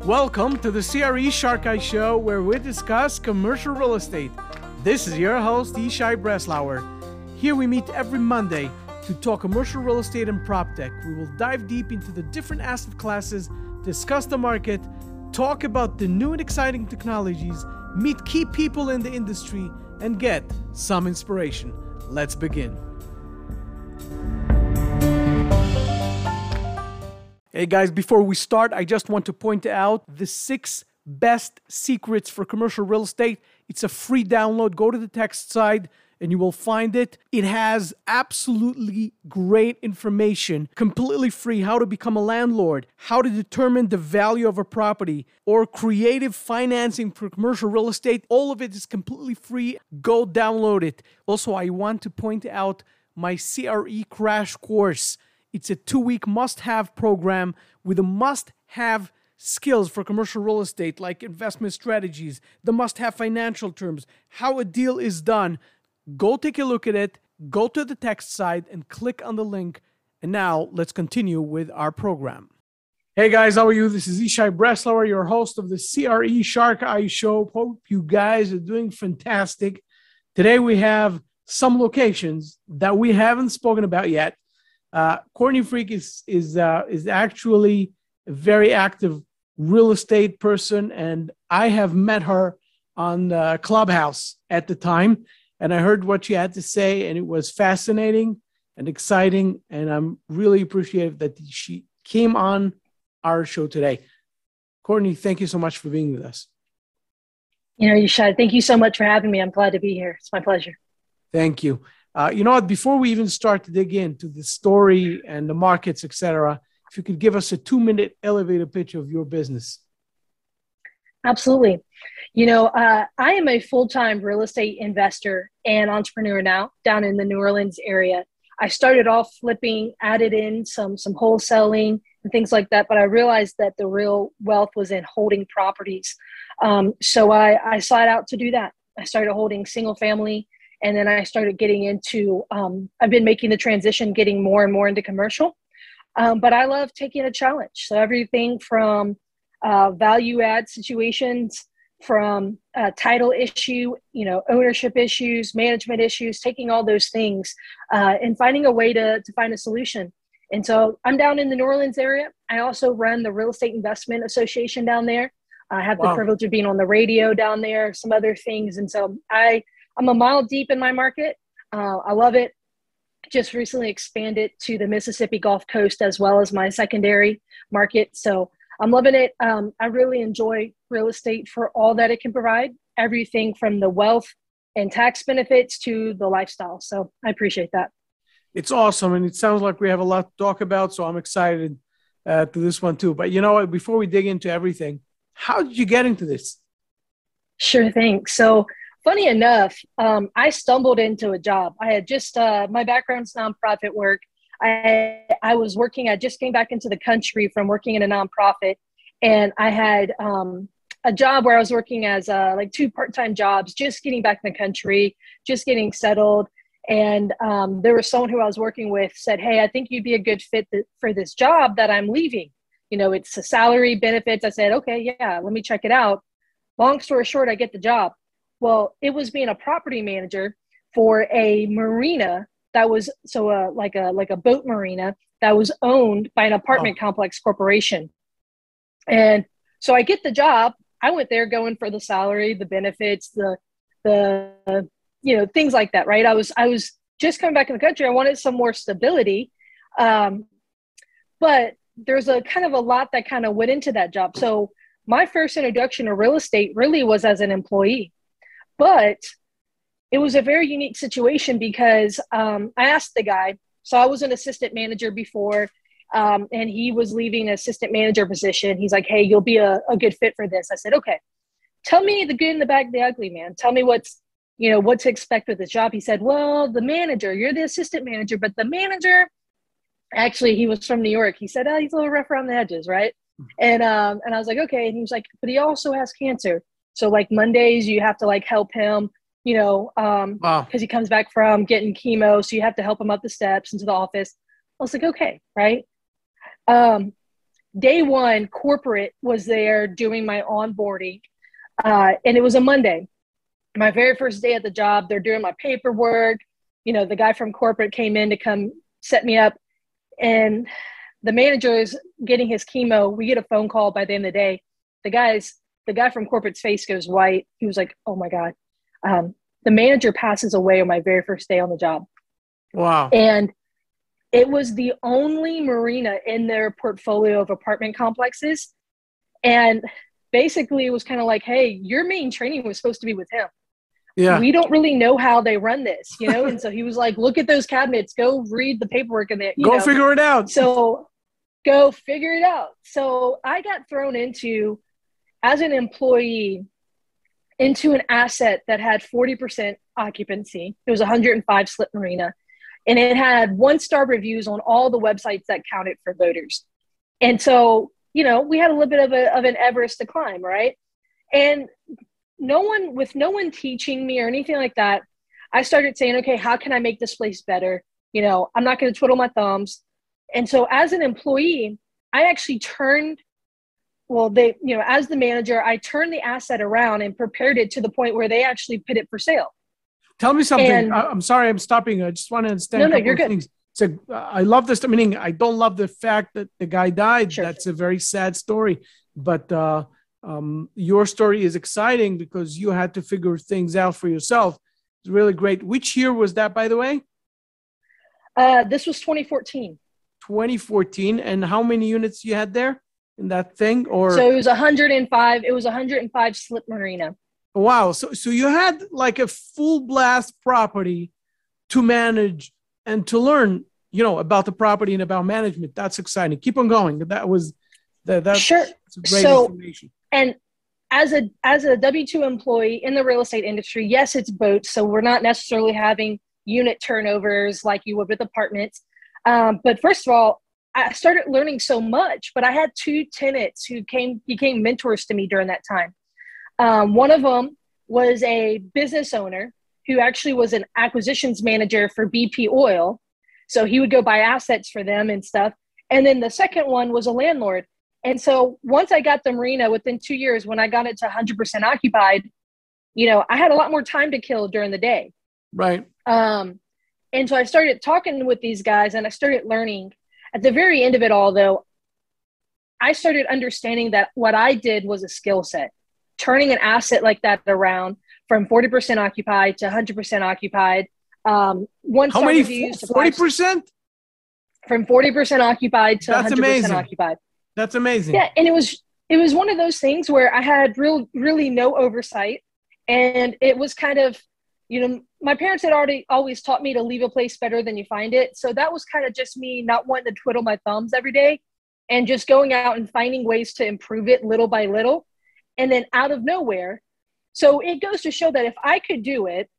Welcome to the CRE Shark Eye Show, where we discuss commercial real estate. This is your host, Yishai Breslauer. Here we meet every Monday to talk commercial real estate and prop tech. We will dive deep into the different asset classes, discuss the market, talk about the new and exciting technologies, meet key people in the industry, and get some inspiration. Let's begin. Hey guys, before we start, I just want to point out the 6 best secrets for commercial real estate. It's a free download. Go to the text side and you will find it. It has absolutely great information, completely free, how to become a landlord, how to determine the value of a property, or creative financing for commercial real estate. All of it is completely free. Go download it. Also, I want to point out my CRE crash course. It's a 2-week must-have program with a must-have skills for commercial real estate, like investment strategies, the must-have financial terms, how a deal is done. Go take a look at it, go to the text side, and click on the link. And now, let's continue with our program. Hey guys, how are you? This is Yishai Breslauer, your host of the CRE Shark Eye Show. Hope you guys are doing fantastic. Today we have some locations that we haven't spoken about yet. Courtney Freak is actually a very active real estate person, and I have met her on Clubhouse at the time, and I heard what she had to say, and it was fascinating and exciting, and I'm really appreciative that she came on our show today. Courtney, thank you so much for being with us. Yishai, thank you so much for having me. I'm glad to be here. It's my pleasure. Thank you. You know what? Before we even start to dig into the story and the markets, etc., if you could give us a 2-minute elevator pitch of your business. Absolutely. I am a full-time real estate investor and entrepreneur now down in the New Orleans area. I started off flipping, added in some wholesaling and things like that, but I realized that the real wealth was in holding properties. So I sought out to do that. I started holding single family. And then I started getting into, I've been making the transition, getting more and more into commercial. But I love taking a challenge. So everything from value add situations, from title issue, ownership issues, management issues, taking all those things and finding a way to find a solution. And so I'm down in the New Orleans area. I also run the Real Estate Investment Association down there. I have the privilege of being on the radio down there, some other things. And so I'm a mile deep in my market. I love it. Just recently expanded to the Mississippi Gulf Coast as well as my secondary market. So I'm loving it. I really enjoy real estate for all that it can provide, everything from the wealth and tax benefits to the lifestyle. So I appreciate that. It's awesome. And it sounds like we have a lot to talk about. So I'm excited to this one too. But you know what, before we dig into everything, how did you get into this? Sure thing. So funny enough, I stumbled into a job. I had just, my background's nonprofit work. I was working, I just came back into the country from working in a nonprofit, and I had a job where I was working as like 2 part-time jobs, just getting back in the country, just getting settled. And there was someone who I was working with said, hey, I think you'd be a good fit for this job that I'm leaving. It's a salary, benefits. I said, okay, yeah, let me check it out. Long story short, I get the job. Well, it was being a property manager for a marina that was like a boat marina that was owned by an apartment complex corporation. And so I get the job. I went there going for the salary, the benefits, the things like that, right? I was just coming back in the country. I wanted some more stability. But there's a kind of a lot that kind of went into that job. So my first introduction to real estate really was as an employee. But it was a very unique situation because I asked the guy, so I was an assistant manager before, and he was leaving an assistant manager position. He's like, hey, you'll be a good fit for this. I said, okay, tell me the good and the bad and the ugly, man. Tell me what to expect with this job. He said, well, the manager, you're the assistant manager, but the manager, actually, he was from New York. He said, oh, he's a little rough around the edges, right? And I was like, okay. And he was like, but he also has cancer. So like Mondays, you have to like help him, because he comes back from getting chemo. So you have to help him up the steps into the office. I was like, okay, right. day one, corporate was there doing my onboarding, and it was a Monday. My very first day at the job, they're doing my paperwork. The guy from corporate came in to come set me up, and the manager is getting his chemo. We get a phone call by the end of the day. The guy from corporate's face goes white. He was like, "Oh my God." The manager passes away on my very first day on the job. Wow. And it was the only marina in their portfolio of apartment complexes. And basically it was kind of like, hey, your main training was supposed to be with him. Yeah. We don't really know how they run this, And so he was like, look at those cabinets, go read the paperwork in there. Go figure it out. So go figure it out. So I got thrown into, as an employee, into an asset that had 40% occupancy. It was 105 slip marina. And it had 1-star reviews on all the websites that counted for voters. And so, we had a little bit of an Everest to climb, right? And no one teaching me or anything like that, I started saying, okay, how can I make this place better? I'm not going to twiddle my thumbs. And so as an employee, I actually as the manager, I turned the asset around and prepared it to the point where they actually put it for sale. Tell me something. I'm sorry, I'm stopping. I just want to understand a couple of things. So I love this. Meaning, I don't love the fact that the guy died. Sure. That's a very sad story. But your story is exciting because you had to figure things out for yourself. It's really great. Which year was that, by the way? This was 2014. 2014. And how many units you had there in that thing? So it was 105. It was 105 slip marina. Wow. So you had like a full blast property to manage and to learn, about the property and about management. That's exciting. Keep on going. That's sure. Great information. And as a W-2 employee in the real estate industry, yes, it's boats. So we're not necessarily having unit turnovers like you would with apartments. But first of all, I started learning so much, but I had 2 tenants who became mentors to me during that time. One of them was a business owner who actually was an acquisitions manager for BP Oil. So he would go buy assets for them and stuff. And then the second one was a landlord. And so once I got the marina, within 2 years, when I got it to 100% occupied, I had a lot more time to kill during the day. Right. And so I started talking with these guys and I started learning. At the very end of it all, though, I started understanding that what I did was a skill set. Turning an asset like that around from 40% occupied to 100% occupied. How many? 40%? From 40% occupied to 100% occupied. That's amazing. Yeah, and it was one of those things where I had really no oversight, and it was kind of, my parents had always taught me to leave a place better than you find it. So that was kind of just me not wanting to twiddle my thumbs every day, and just going out and finding ways to improve it little by little. And then out of nowhere. So it goes to show that if I could do it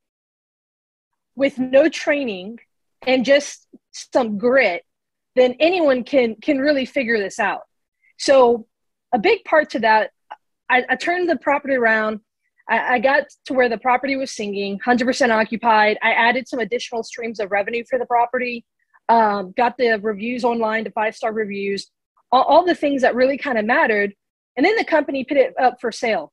with no training and just some grit, then anyone can really figure this out. So a big part to that, I turned the property around. I got to where the property was singing, 100% occupied. I added some additional streams of revenue for the property, got the reviews online to 5-star reviews, all the things that really kind of mattered. And then the company put it up for sale.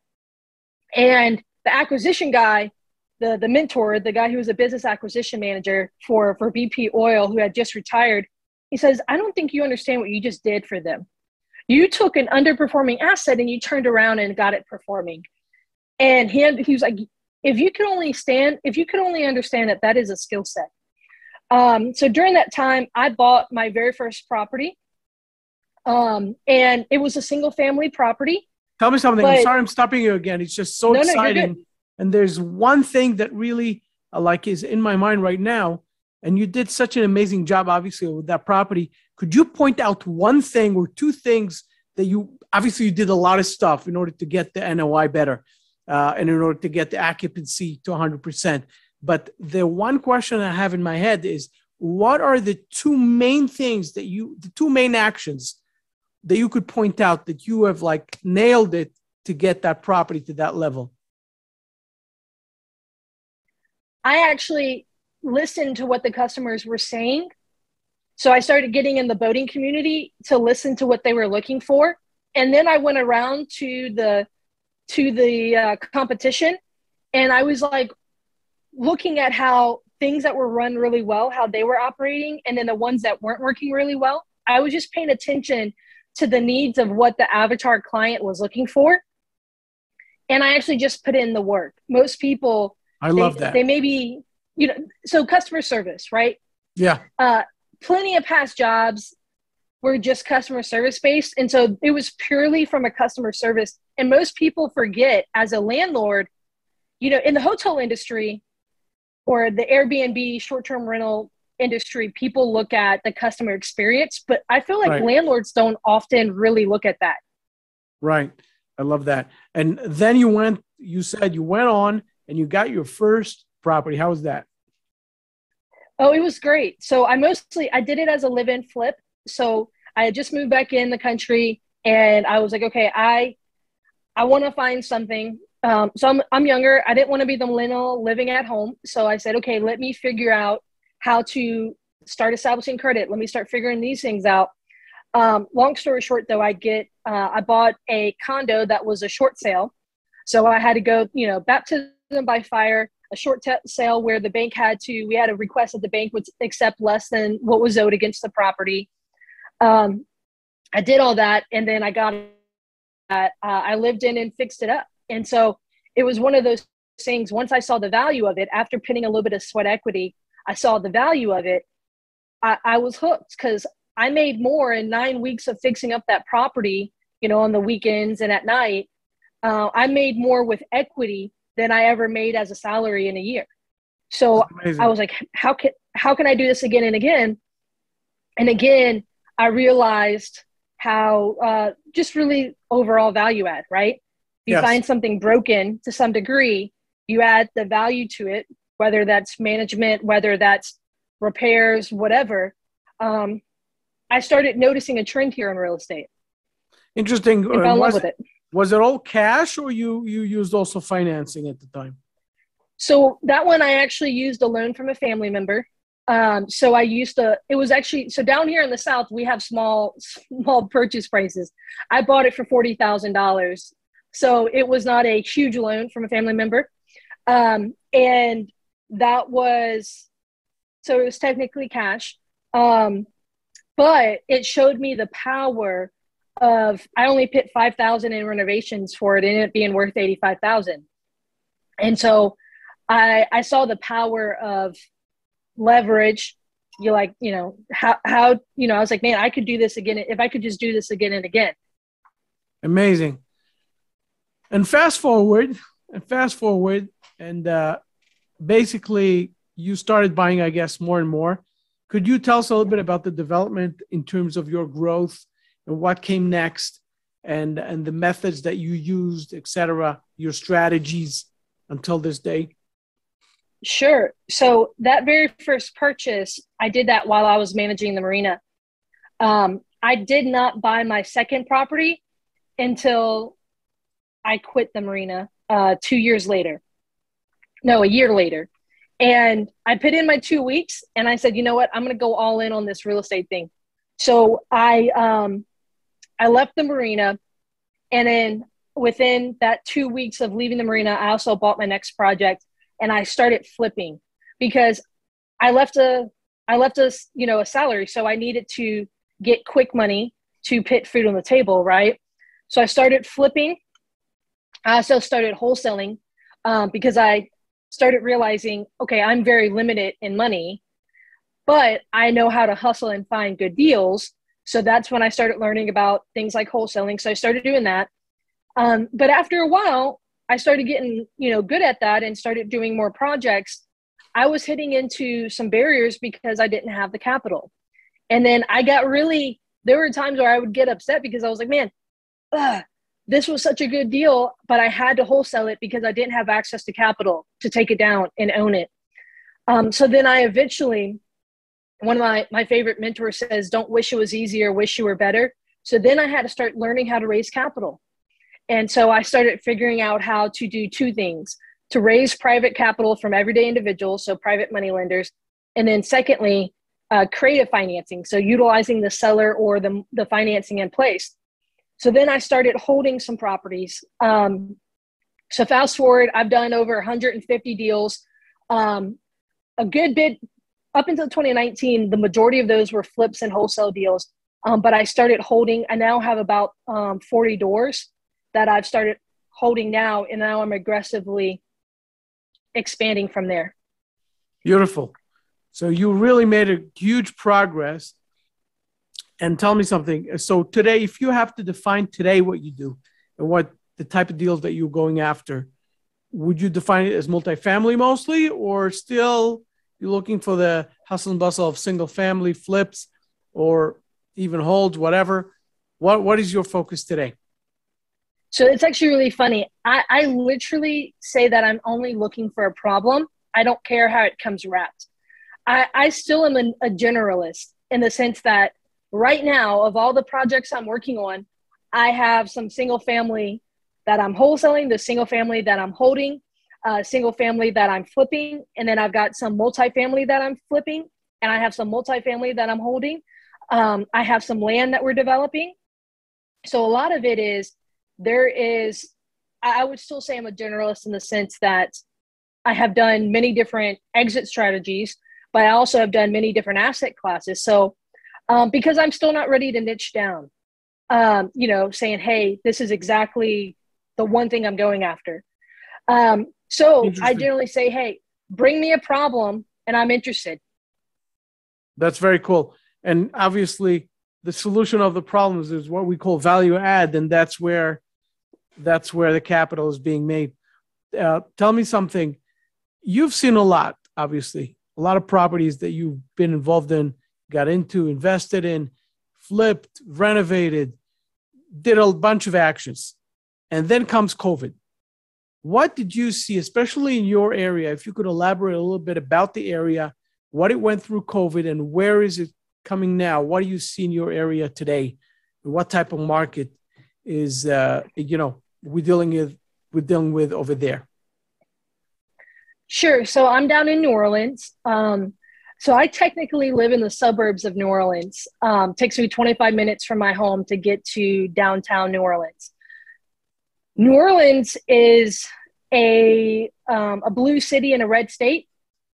And the acquisition guy, the mentor, the guy who was a business acquisition manager for BP Oil, who had just retired, he says, I don't think you understand what you just did for them. You took an underperforming asset and you turned around and got it performing. And he was like, if you could only understand that is a skill set. So during that time, I bought my very first property. And it was a single family property. Tell me something. I'm sorry I'm stopping you again. It's just so exciting. And there's one thing that really is in my mind right now. And you did such an amazing job, obviously, with that property. Could you point out one thing or 2 things that you did a lot of stuff in order to get the NOI better and in order to get the occupancy to 100%. But the one question I have in my head is, what are the 2 main things the 2 main actions that you could point out that you have nailed it to get that property to that level? I actually listened to what the customers were saying So I started getting in the boating community to listen to what they were looking for. And then I went around to the competition, and I was like looking at how things that were run really well, how they were operating, and then the ones that weren't working really well. I was just paying attention to the needs of what the avatar client was looking for. And I actually just put in the work. Most people, I love that. They maybe, so customer service, right? Yeah. Plenty of past jobs were just customer service based. And so it was purely from a customer service. And most people forget, as a landlord, in the hotel industry or the Airbnb short-term rental industry, people look at the customer experience, but I feel like landlords don't often really look at that. Right. I love that. And then you said you went on and you got your first property. How was that? Oh, it was great. So I did it as a live-in flip. So I had just moved back in the country, and I was like, okay, I want to find something. So I'm younger. I didn't want to be the millennial living at home. So I said, okay, let me figure out how to start establishing credit. Let me start figuring these things out. Long story short, though, I bought a condo that was a short sale. So I had to go, baptism by fire, a short sale where the bank we had a request that the bank would accept less than what was owed against the property. I did all that, and then I got that. I lived in and fixed it up. And so it was one of those things. Once I saw the value of it, after putting a little bit of sweat equity, I saw the value of it. I was hooked, because I made more in 9 weeks of fixing up that property, on the weekends and at night. I made more with equity than I ever made as a salary in a year. So I was like, how can I do this again and again? And again, I realized how just really overall value add, right? You find something broken to some degree, you add the value to it, whether that's management, whether that's repairs, whatever. I started noticing a trend here in real estate. Interesting. And fell in love with it. Was it all cash, or you used also financing at the time? So that one, I actually used a loan from a family member. So down here in the South, we have small purchase prices. I bought it for $40,000. So it was not a huge loan from a family member. And it was technically cash. But it showed me the power of, I only put $5,000 in renovations for it, and it being worth $85,000. And so I saw the power of leverage. I was like, man, I could do this again if I could just do this again and again. Amazing. And fast forward, and basically you started buying, I guess, more and more. Could you tell us a little bit about the development in terms of your growth and what came next, and the methods that you used, et cetera, your strategies until this day? Sure. So that very first purchase, I did that while I was managing the marina. I did not buy my second property until I quit the marina a year later. And I put in my 2 weeks, and I said, you know what, I'm going to go all in on this real estate thing. So I left the marina, and then within that 2 weeks of leaving the marina, I also bought my next project, and I started flipping, because I left a salary. So I needed to get quick money to put food on the table. Right. So I started flipping. I also started wholesaling, because I started realizing, okay, I'm very limited in money, but I know how to hustle and find good deals. So that's when I started learning about things like wholesaling. So I started doing that. But after a while, I started getting, good at that and started doing more projects. I was hitting into some barriers because I didn't have the capital. And then there were times where I would get upset because I was like, man, this was such a good deal, but I had to wholesale it because I didn't have access to capital to take it down and own it. So then I eventually, one of my favorite mentors says, don't wish it was easier, wish you were better. So then I had to start learning how to raise capital. And so I started figuring out how to do two things: to raise private capital from everyday individuals, so private money lenders. And then secondly, creative financing. So utilizing the seller or the financing in place. So then I started holding some properties. So fast forward, I've done over 150 deals. A good bit up until 2019, the majority of those were flips and wholesale deals. But I started holding. I now have about 40 doors that I've started holding now, and now I'm aggressively expanding from there. Beautiful. So you really made a huge progress. And tell me something. So today, if you have to define today what you do and what the type of deals that you're going after, would you define it as multifamily mostly, or still you're looking for the hustle and bustle of single family flips or even holds, whatever? What is your focus today? So it's actually really funny. I literally say that I'm only looking for a problem. I don't care how it comes wrapped. I still am a generalist in the sense that right now, of all the projects I'm working on, I have some single family that I'm wholesaling, the single family that I'm holding, single family that I'm flipping, and then I've got some multifamily that I'm flipping, and I have some multifamily that I'm holding. I have some land that we're developing. So a lot of it is, I would still say I'm a generalist in the sense that I have done many different exit strategies, but I also have done many different asset classes. So because I'm still not ready to niche down, saying, hey, this is exactly the one thing I'm going after. So I generally say, hey, bring me a problem and I'm interested. That's very cool. And obviously the solution of the problems is what we call value add. And that's where the capital is being made. Tell me something. You've seen a lot, obviously, a lot of properties that you've been involved in, got into, invested in, flipped, renovated, did a bunch of actions. And then comes COVID. What did you see, especially in your area? If you could elaborate a little bit about the area, what it went through COVID and where is it coming now? What do you see in your area today? What type of market is, we're dealing with over there? Sure. So I'm down in New Orleans. So I technically live in the suburbs of New Orleans. Takes me 25 minutes from my home to get to downtown New Orleans. New Orleans is a blue city in a red state.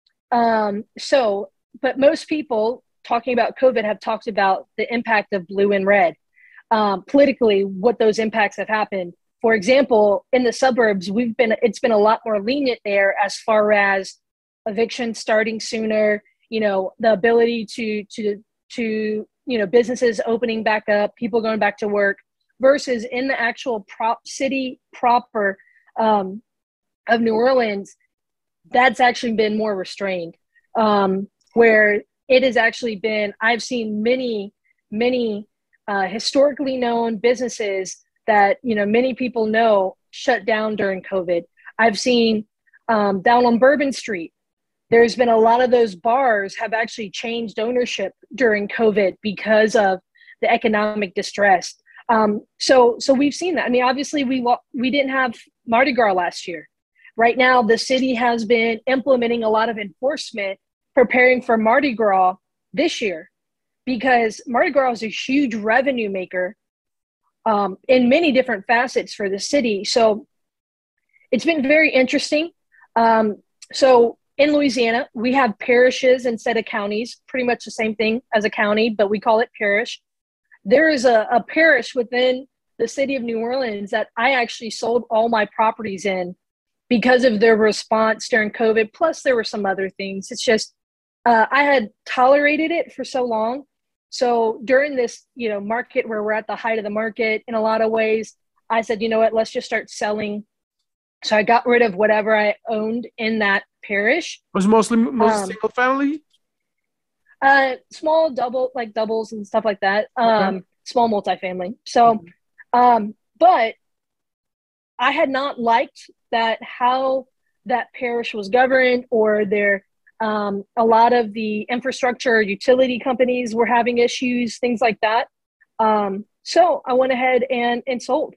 But most people talking about COVID have talked about the impact of blue and red. Politically, what those impacts have happened. For example, in the suburbs, it's been a lot more lenient there as far as eviction starting sooner, the ability to businesses opening back up, people going back to work, versus in the actual city proper of New Orleans, that's actually been more restrained, where it has actually been, I've seen many historically known businesses that, many people know shut down during COVID. I've seen down on Bourbon Street, there's been a lot of those bars have actually changed ownership during COVID because of the economic distress. So we've seen that. I mean, obviously we didn't have Mardi Gras last year. Right now, the city has been implementing a lot of enforcement, preparing for Mardi Gras this year, because Mardi Gras is a huge revenue maker in many different facets for the city. So it's been very interesting. So in Louisiana, we have parishes instead of counties, pretty much the same thing as a county, but we call it parish. There is a parish within the city of New Orleans that I actually sold all my properties in because of their response during COVID. Plus, there were some other things. It's just, I had tolerated it for so long. So during this, market where we're at the height of the market, in a lot of ways, I said, you know what, let's just start selling. So I got rid of whatever I owned in that parish. Was mostly single family? Small doubles and stuff like that. Small multifamily. So, but I had not liked how that parish was governed, or a lot of the infrastructure utility companies were having issues, things like that. So I went ahead and sold.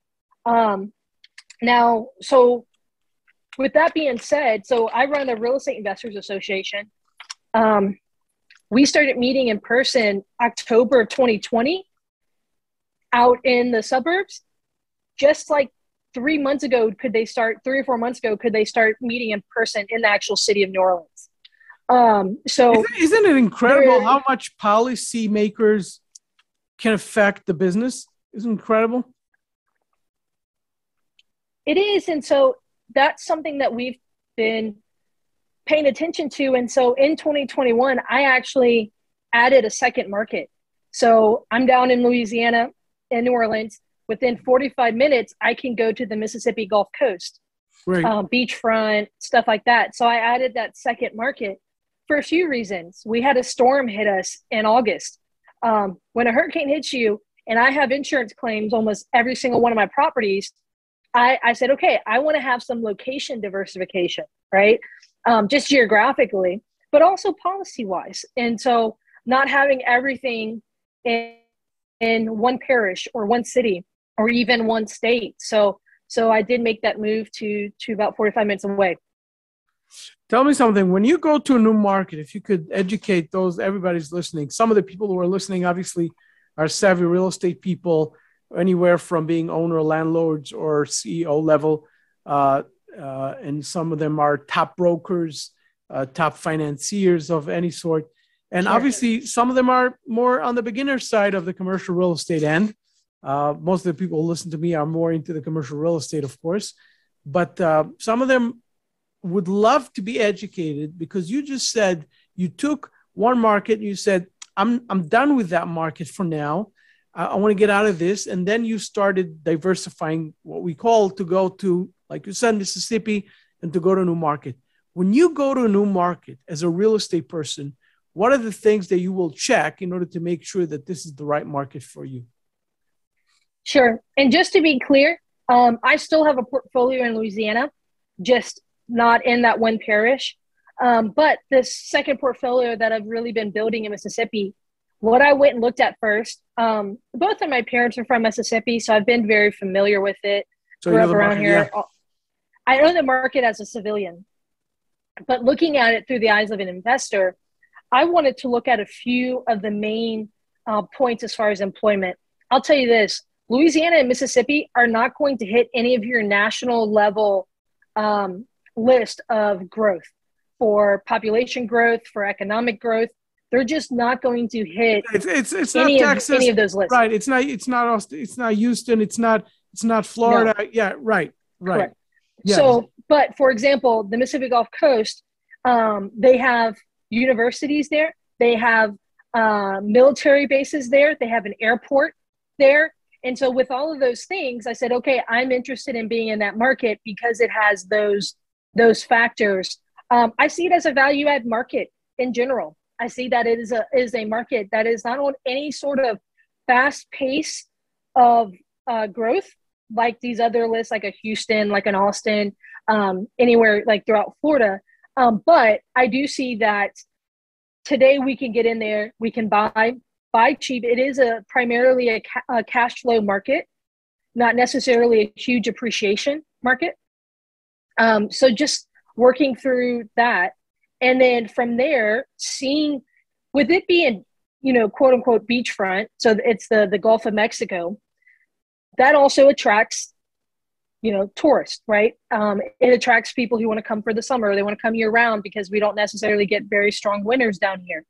Now, so with that being said, so I run the Real Estate Investors Association. We started meeting in person October of 2020 out in the suburbs. Just like 3 or 4 months ago, could they start meeting in person in the actual city of New Orleans? So isn't it incredible how much policy makers can affect the business? Isn't it incredible? It is. And so that's something that we've been paying attention to. And so in 2021, I actually added a second market. So I'm down in Louisiana, in New Orleans. Within 45 minutes, I can go to the Mississippi Gulf Coast, Right. Beachfront, stuff like that. So I added that second market for a few reasons. We had a storm hit us in August. When a hurricane hits you, and I have insurance claims almost every single one of my properties, I said, okay, I want to have some location diversification, right? Just geographically, but also policy-wise. And so not having everything in one parish or one city or even one state. So I did make that move to about 45 minutes away. Tell me something. When you go to a new market, if you could educate everybody's listening. Some of the people who are listening obviously are savvy real estate people, anywhere from being owner, landlords, or CEO level. And some of them are top brokers, top financiers of any sort. And Sure. Obviously, some of them are more on the beginner side of the commercial real estate end. Most of the people who listen to me are more into the commercial real estate, of course. But some of them would love to be educated, because you just said you took one market and you said, I'm done with that market for now. I want to get out of this. And then you started diversifying, what we call to go to, like you said, Mississippi, and to go to a new market. When you go to a new market as a real estate person, what are the things that you will check in order to make sure that this is the right market for you? Sure. And just to be clear, I still have a portfolio in Louisiana, just not in that one parish. But this second portfolio that I've really been building in Mississippi, what I went and looked at first, both of my parents are from Mississippi, so I've been very familiar with it. So Grew you up know the around market, here. yeah. I know the market as a civilian, but looking at it through the eyes of an investor, I wanted to look at a few of the main points as far as employment. I'll tell you this, Louisiana and Mississippi are not going to hit any of your national level list of growth for population growth, for economic growth. They're just not going to hit It's any not of Texas, any of those lists. right? It's not Austin, it's not Houston, it's not Florida. No. Yeah, right. Correct. Yeah. So, but for example, the Mississippi Gulf Coast, they have universities there. They have military bases there. They have an airport there. And so with all of those things, I said, okay, I'm interested in being in that market because it has those factors. I see it as a value add market in general. I see that it is a market that is not on any sort of fast pace of growth like these other lists, like a Houston, like an Austin, anywhere like throughout Florida. But I do see that today we can get in there, we can buy cheap. It is primarily a cash flow market, not necessarily a huge appreciation market. So just working through that. And then from there, seeing, with it being, quote unquote beachfront, so it's the Gulf of Mexico, that also attracts, tourists, right? It attracts people who want to come for the summer. They want to come year round because we don't necessarily get very strong winters down here.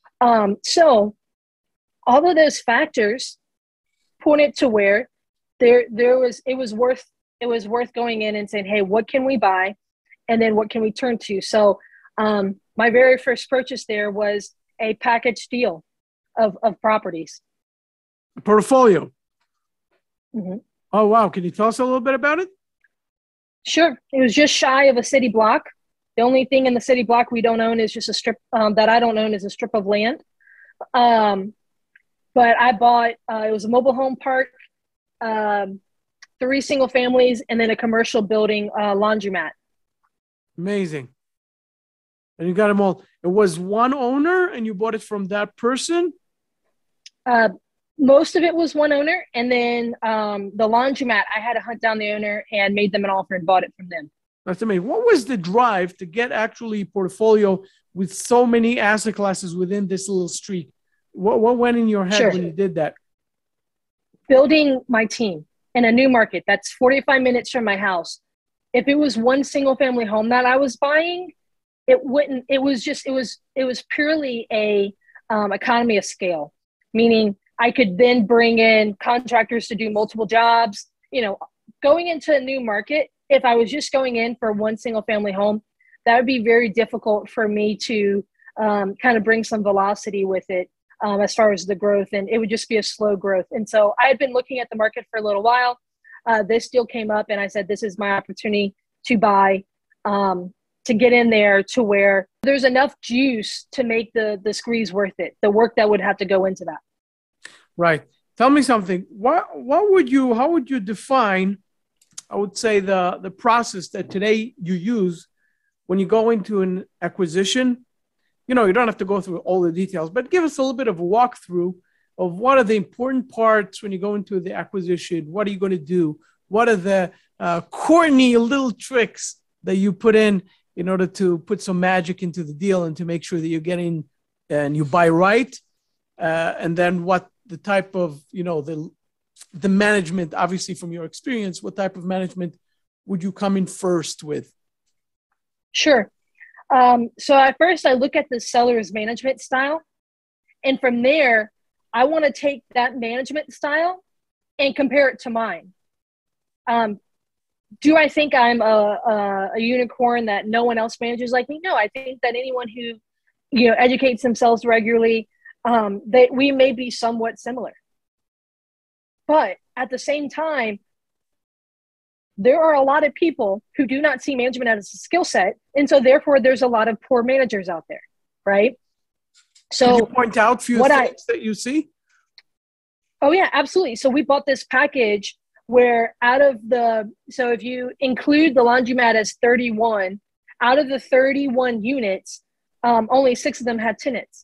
So all of those factors pointed to where it was worth going in and saying, hey, what can we buy? And then what can we turn to? So my very first purchase there was a package deal of properties. Portfolio. Mm-hmm. Oh, wow. Can you tell us a little bit about it? Sure. It was just shy of a city block. The only thing in the city block we don't own is just a strip that I don't own is a strip of land. But I bought, it was a mobile home park, 3 single families, and then a commercial building laundromat. Amazing. And you got them all. It was one owner and you bought it from that person? Most of it was one owner. And then the laundromat, I had to hunt down the owner and made them an offer and bought it from them. That's amazing. What was the drive to get actually a portfolio with so many asset classes within this little street? What went in your head Sure. when you did that? Building my team in a new market that's 45 minutes from my house. If it was one single family home that I was buying, it wouldn't, it was purely a economy of scale, meaning I could then bring in contractors to do multiple jobs. Going into a new market, if I was just going in for one single family home, that would be very difficult for me to kind of bring some velocity with it as far as the growth. And it would just be a slow growth. And so I had been looking at the market for a little while. This deal came up and I said, this is my opportunity to buy, to get in there to where there's enough juice to make the squeeze worth it, the work that would have to go into that. Right. Tell me something. How would you define, I would say, the process that today you use when you go into an acquisition? You don't have to go through all the details, but give us a little bit of a walkthrough of what are the important parts when you go into the acquisition. What are you going to do? What are the corny little tricks that you put in order to put some magic into the deal and to make sure that you're getting and you buy right? And then what the type of, the management, obviously from your experience, what type of management would you come in first with? Sure. So at first I look at the seller's management style. And from there, I want to take that management style and compare it to mine. Do I think I'm a unicorn that no one else manages like me? No, I think that anyone who, educates themselves regularly, we may be somewhat similar. But at the same time, there are a lot of people who do not see management as a skill set. And so therefore there's a lot of poor managers out there, right? So can you point out a few things that you see? Oh yeah, absolutely. So we bought this package where so if you include the laundromat as 31, out of the 31 units, only 6 of them had tenants.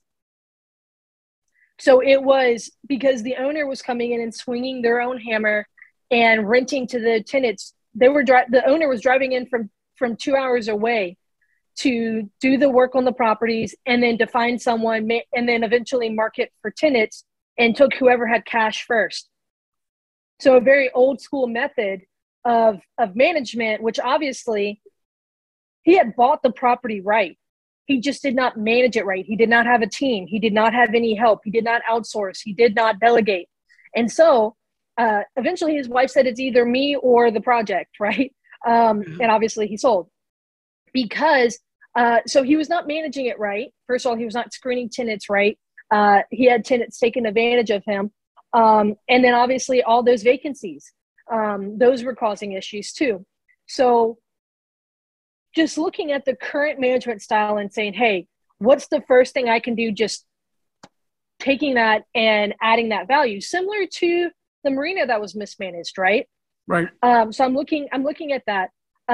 So it was because the owner was coming in and swinging their own hammer and renting to the tenants. The owner was driving in from 2 hours away to do the work on the properties and then to find someone and then eventually market for tenants and took whoever had cash first. So a very old school method of management, which obviously he had bought the property right. He just did not manage it right. He did not have a team. He did not have any help. He did not outsource. He did not delegate. And so eventually his wife said, it's either me or the project, right? And obviously he sold because, so he was not managing it right. First of all, he was not screening tenants right. He had tenants taking advantage of him. And then obviously all those vacancies, those were causing issues too. So just looking at the current management style and saying, hey, what's the first thing I can do? Just taking that and adding that value, similar to the marina that was mismanaged, right? Right. So I'm looking at that.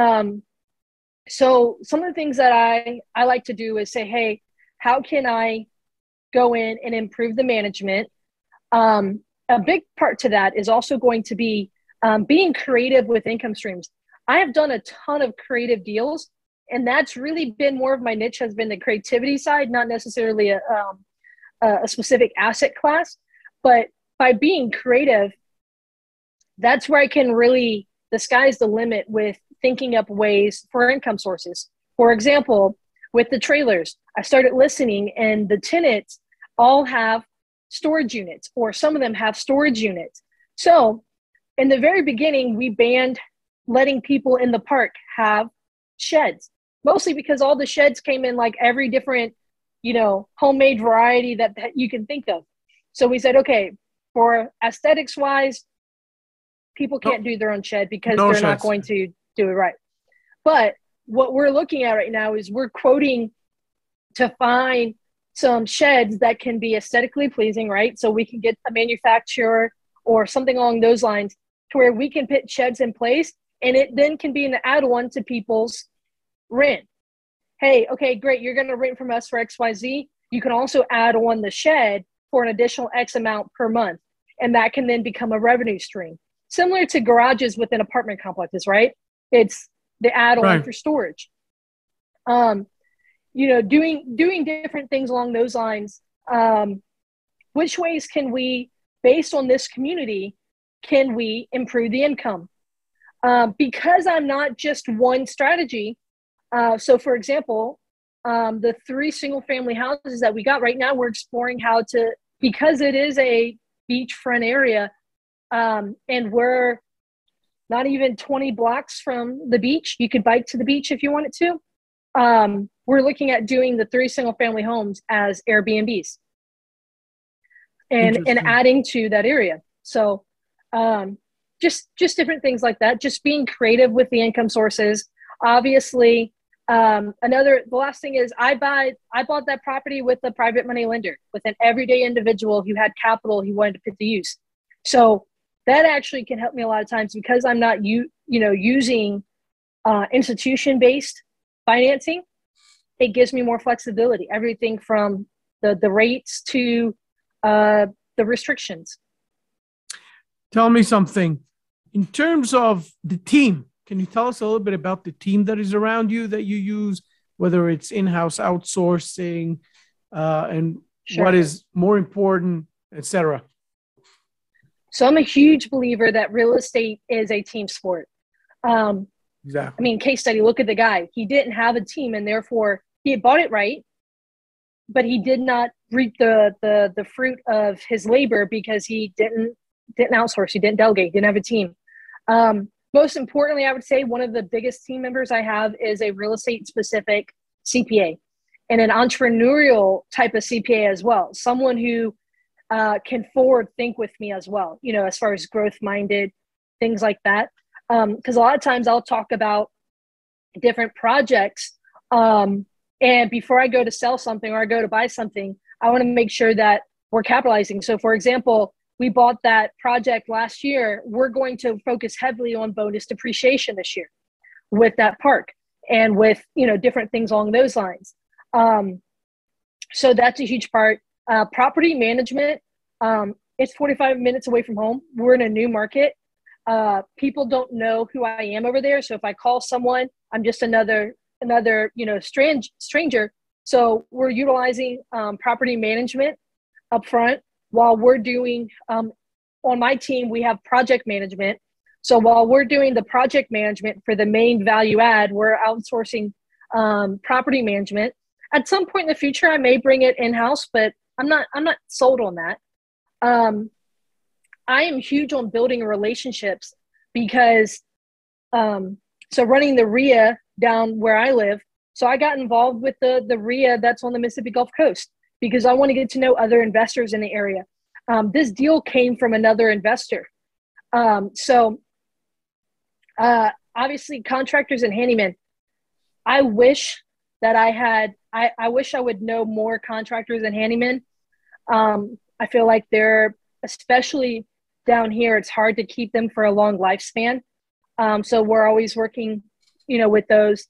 So some of the things that I like to do is say, hey, how can I go in and improve the management? A big part to that is also going to be being creative with income streams. I have done a ton of creative deals, and that's really been more of my niche, has been the creativity side, not necessarily a specific asset class. But by being creative, that's where I can really, the sky's the limit with thinking up ways for income sources. For example, with the trailers, I started listening, and the tenants all have storage units, or some of them have storage units. So in the very beginning, we banned letting people in the park have sheds, mostly because all the sheds came in like every different, homemade variety that you can think of. So we said, okay, for aesthetics wise, people can't do their own shed because they're not going to do it right. But what we're looking at right now is we're quoting to find some sheds that can be aesthetically pleasing, right? So we can get a manufacturer or something along those lines to where we can put sheds in place, and it then can be an add-on to people's rent. Hey, okay, great, you're going to rent from us for XYZ. You can also add on the shed for an additional X amount per month, and that can then become a revenue stream. Similar to garages within apartment complexes, right? It's the add-on Right. for storage. Doing different things along those lines. Which ways can we, based on this community, can we improve the income? Because I'm not just one strategy. So, for example, the 3 single-family houses that we got right now, we're exploring how to, because it is a beachfront area, and we're not even 20 blocks from the beach. You could bike to the beach if you wanted to. We're looking at doing the 3 single-family homes as Airbnbs and adding to that area. So just different things like that, just being creative with the income sources. Obviously, the last thing is I bought that property with a private money lender, with an everyday individual who had capital he wanted to put to use. So that actually can help me a lot of times, because I'm not using institution-based financing. It gives me more flexibility, everything from the rates to the restrictions. Tell me something. In terms of the team, can you tell us a little bit about the team that is around you that you use, whether it's in-house outsourcing, and Sure. what is more important, etc.? So I'm a huge believer that real estate is a team sport. Exactly. Case study, look at the guy. He didn't have a team, and therefore he had bought it right, but he did not reap the fruit of his labor because he didn't outsource, he didn't delegate, he didn't have a team. Most importantly, I would say one of the biggest team members I have is a real estate specific CPA and an entrepreneurial type of CPA as well. Someone who can forward think with me as well, as far as growth minded, things like that. Because a lot of times I'll talk about different projects. And before I go to sell something or I go to buy something, I want to make sure that we're capitalizing. So for example, we bought that project last year. We're going to focus heavily on bonus depreciation this year with that park and with, different things along those lines. So that's a huge part. Property management, it's 45 minutes away from home. We're in a new market. People don't know who I am over there. So if I call someone, I'm just another stranger. So we're utilizing property management up front while we're doing, on my team, we have project management. So while we're doing the project management for the main value add, we're outsourcing property management. At some point in the future, I may bring it in-house, but I'm not sold on that. I am huge on building relationships because, so running the RIA down where I live, so I got involved with the RIA that's on the Mississippi Gulf Coast because I want to get to know other investors in the area. This deal came from another investor. Obviously contractors and handymen, I wish that I wish I would know more contractors and handymen. I feel like they're, especially down here, it's hard to keep them for a long lifespan. So we're always working, with those.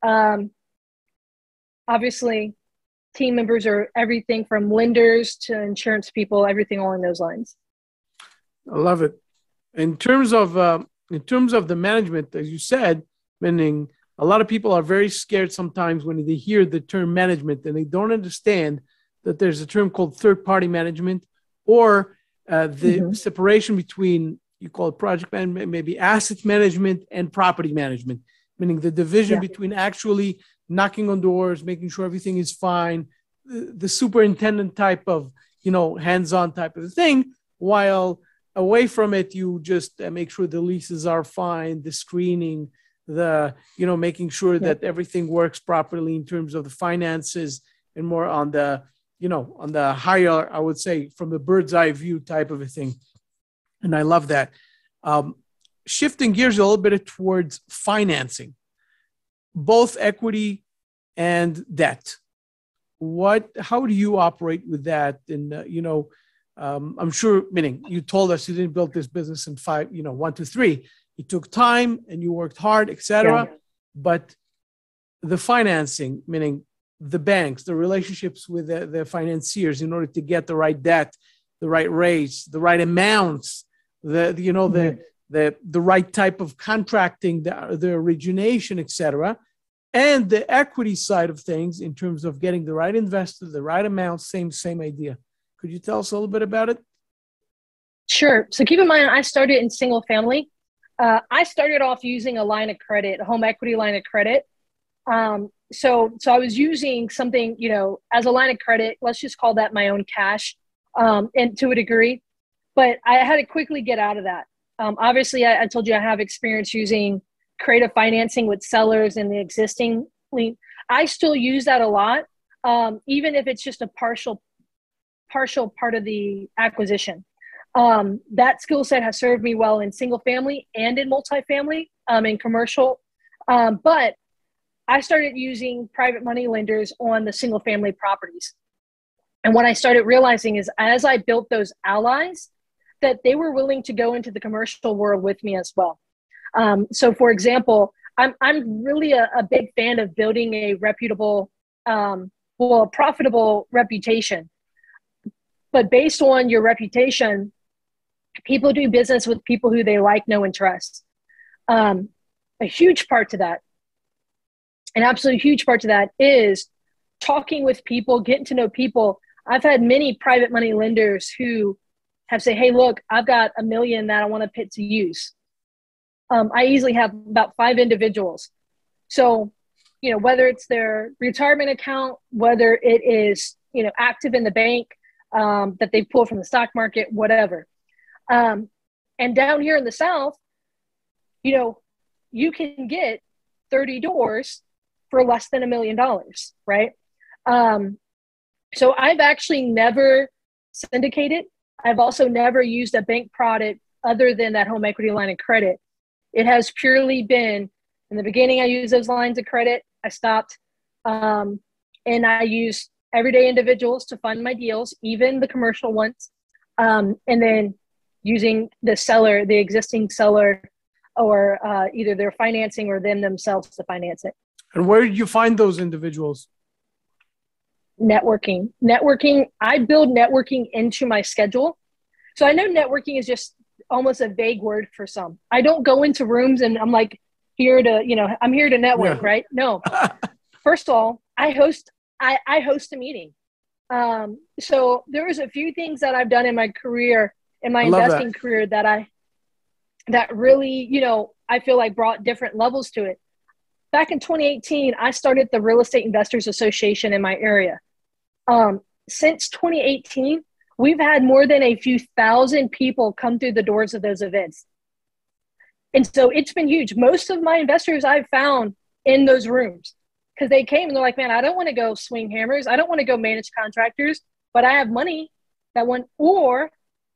Obviously, team members are everything from lenders to insurance people, everything along those lines. I love it. In terms of the management, as you said, meaning a lot of people are very scared sometimes when they hear the term management and they don't understand that there's a term called third-party management, or the separation between, you call it project management, maybe asset management and property management, meaning the division between actually knocking on doors, making sure everything is fine, the superintendent type of, hands-on type of the thing, while away from it, you just make sure the leases are fine, the screening, making sure that everything works properly in terms of the finances, and more on the, on the higher, I would say, from the bird's eye view type of a thing. And I love that. Shifting gears a little bit towards financing, both equity and debt. How do you operate with that? And, I'm sure, meaning you told us you didn't build this business in 1 to 3. It took time and you worked hard, etc. But the financing, meaning the banks, the relationships with the financiers in order to get the right debt, the right rates, the right amounts, the the right type of contracting, the origination, etc., and the equity side of things in terms of getting the right investor, the right amount, same idea. Could you tell us a little bit about it? Sure. So keep in mind, I started in single family. I started off using a line of credit, a home equity line of credit. So I was using something, as a line of credit. Let's just call that my own cash, and to a degree. But I had to quickly get out of that. Obviously, I told you I have experience using creative financing with sellers in the existing lien. I still use that a lot, even if it's just a partial part of the acquisition. That skill set has served me well in single family and in multifamily, in commercial. But I started using private money lenders on the single family properties. And what I started realizing is as I built those allies, that they were willing to go into the commercial world with me as well. So for example, I'm really a big fan of building a reputable, a profitable reputation. But based on your reputation, people do business with people who they like, know, and trust. A huge part to that, an absolute huge part to that is talking with people, getting to know people. I've had many private money lenders who have said, hey, look, I've got $1 million that I want to put to use. I easily have about 5 individuals. So, whether it's their retirement account, whether it is, active in the bank, that they pull from the stock market, whatever. And down here in the South, you can get 30 doors for less than $1 million, right? So I've actually never syndicated. I've also never used a bank product other than that home equity line of credit. It has purely been, in the beginning, I used those lines of credit. I stopped. And I used everyday individuals to fund my deals, even the commercial ones. And then using the existing seller, or either their financing or them themselves to finance it. And where did you find those individuals? Networking. I build networking into my schedule. So I know networking is just almost a vague word for some. I don't go into rooms and I'm like, I'm here to network, right? No. First of all, I host a meeting. So there was a few things that I've done in my career, in my investing career, that really, I feel like brought different levels to it. Back in 2018, I started the Real Estate Investors Association in my area. Since 2018, we've had more than a few thousand people come through the doors of those events. And so it's been huge. Most of my investors I've found in those rooms, because they came and they're like, man, I don't want to go swing hammers. I don't want to go manage contractors, but I have money that want, or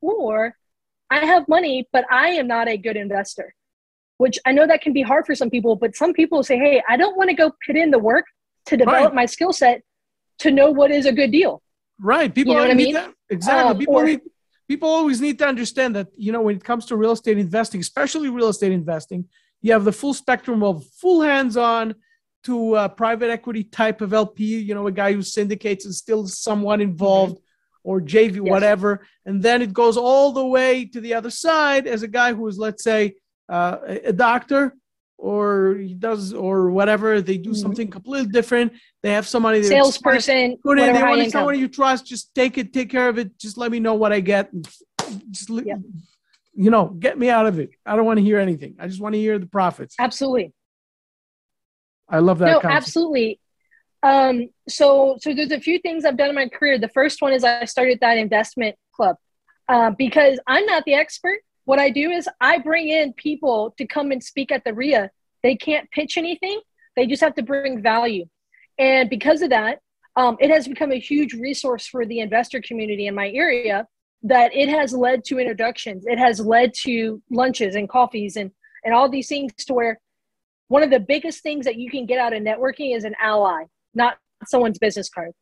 I have money, but I am not a good investor, which I know that can be hard for some people, but some people say, hey, I don't want to go put in the work to develop my skill set to know what is a good deal. Right. People need that. Exactly. People always need to understand that, when it comes to real estate investing, especially real estate investing, you have the full spectrum of full hands-on to private equity type of LP, a guy who syndicates and still somewhat involved, or JV, yes, whatever. And then it goes all the way to the other side as a guy who is, let's say, a doctor, or he does, or whatever. They do something completely different. They have somebody, salesperson, they want someone you trust. Just take care of it. Just let me know what I get. And just, get me out of it. I don't want to hear anything. I just want to hear the profits. Absolutely. I love that. No, concept. Absolutely. So there's a few things I've done in my career. The first one is I started that investment club, because I'm not the expert. What I do is I bring in people to come and speak at the RIA. They can't pitch anything. They just have to bring value. And because of that, it has become a huge resource for the investor community in my area, that it has led to introductions. It has led to lunches and coffees and all these things, to where one of the biggest things that you can get out of networking is an ally, not someone's business card.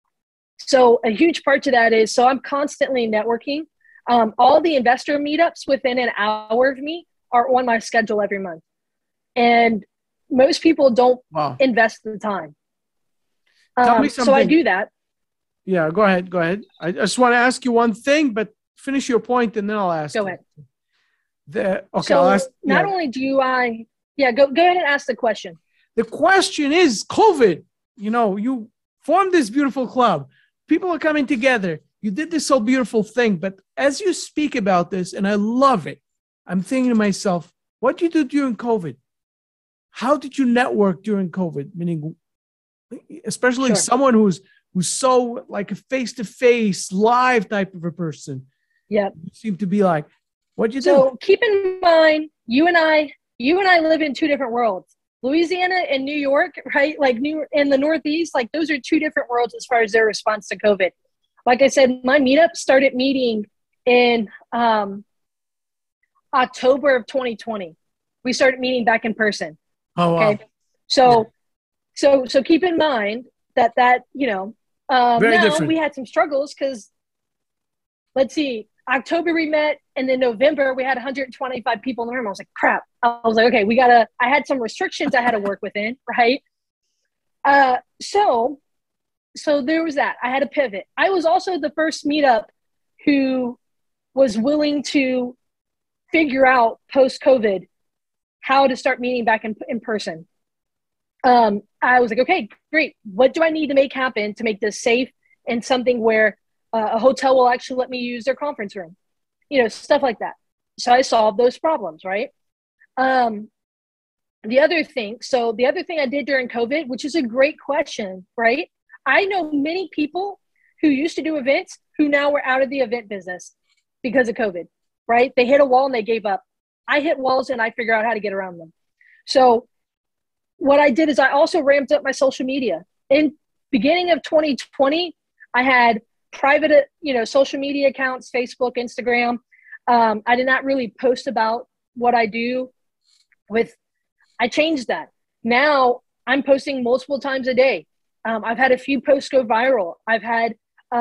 So a huge part to that is, so I'm constantly networking. All the investor meetups within an hour of me are on my schedule every month. And most people don't invest the time. Tell me something. So I do that. Yeah, go ahead. I just want to ask you one thing, but finish your point and then I'll ask. Go ahead. I'll ask. Not only do I, go ahead and ask the question. The question is COVID. You formed this beautiful club. People are coming together. You did this so beautiful thing. But as you speak about this, and I love it, I'm thinking to myself, what did you do during COVID? How did you network during COVID? Meaning, especially someone who's so like a face-to-face live type of a person. Yeah. You seem to be like, what'd you do? So keep in mind, you and I live in two different worlds. Louisiana and New York, right? Like in the Northeast, like those are two different worlds as far as their response to COVID. Like I said, my meetup started meeting in October of 2020. We started meeting back in person. Oh, wow. Okay. So keep in mind that now different. We had some struggles because, let's see, October we met, and then November we had 125 people in the room. I was like, crap. I was like, okay, I had some restrictions I had to work within, right? So there was that. I had to pivot. I was also the first meetup who was willing to figure out post-COVID how to start meeting back in person. I was like, okay, great. What do I need to make happen to make this safe and something where a hotel will actually let me use their conference room? Stuff like that. So I solved those problems, right? The other thing I did during COVID, which is a great question, right? I know many people who used to do events who now were out of the event business because of COVID, right? They hit a wall and they gave up. I hit walls and I figure out how to get around them. So what I did is I also ramped up my social media. In beginning of 2020, I had private, social media accounts, Facebook, Instagram. I did not really post about what I do I changed that. Now I'm posting multiple times a day. I've had a few posts go viral. I've had,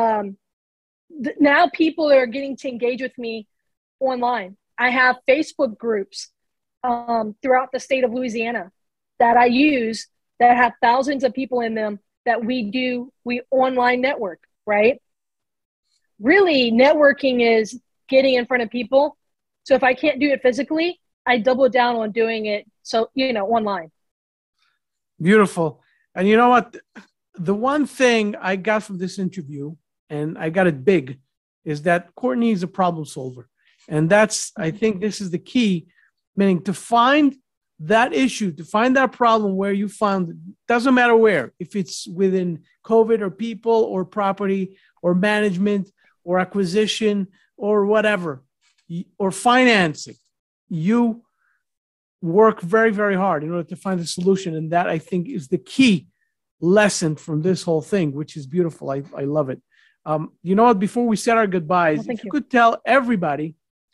now people are getting to engage with me online. I have Facebook groups throughout the state of Louisiana that I use that have thousands of people in them that we online network, right? Really, networking is getting in front of people. So if I can't do it physically, I double down on doing it. So, online. Beautiful. And you know what? The one thing I got from this interview, and I got it big, is that Courtney is a problem solver. And I think this is the key, meaning to find that issue, to find that problem where you found it, doesn't matter where, if it's within COVID or people or property or management or acquisition or whatever, or financing, you work very, very hard in order to find a solution. And that, I think, is the key lesson from this whole thing, which is beautiful. I love it. You know what? Before we said our goodbyes, if you could tell everybody,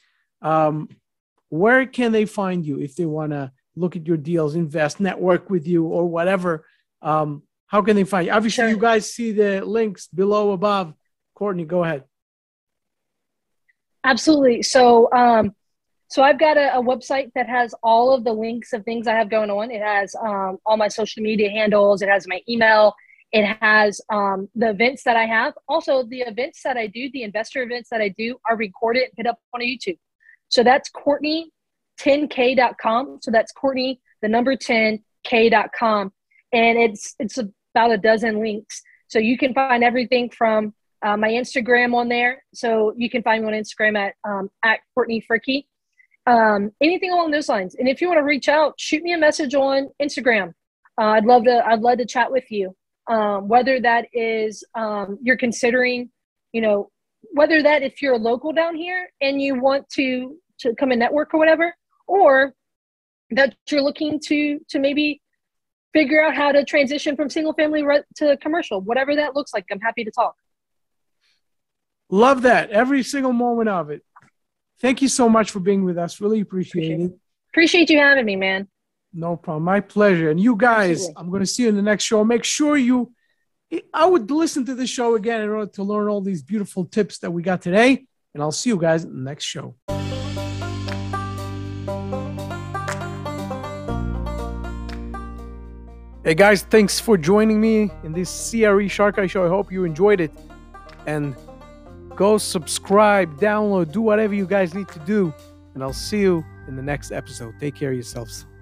where can they find you if they want to look at your deals, invest, network with you, or whatever? How can they find you? Obviously, you guys see the links below, above. Courtney, go ahead. Absolutely. So I've got a website that has all of the links of things I have going on. It has all my social media handles. It has my email. It has the events that I have. Also, the events that I do, the investor events that I do, are recorded and put up on YouTube. So that's Courtney10k.com. So that's Courtney, the number 10k.com. And it's about a dozen links. So you can find everything from my Instagram on there. So you can find me on Instagram at Courtney Fricke. Anything along those lines. And if you want to reach out, shoot me a message on Instagram. I'd love to chat with you. Whether that is you're considering, whether that if you're a local down here and you want to come and network or whatever, or that you're looking to maybe figure out how to transition from single family to commercial, whatever that looks like, I'm happy to talk. Love that. Every single moment of it. Thank you so much for being with us. Really appreciate it. Appreciate you having me, man. No problem. My pleasure. And you guys, absolutely. I'm going to see you in the next show. Make sure I would listen to this show again in order to learn all these beautiful tips that we got today. And I'll see you guys in the next show. Hey guys, thanks for joining me in this CRE Shark Eye show. I hope you enjoyed it. And go subscribe, download, do whatever you guys need to do and I'll see you in the next episode. Take care of yourselves.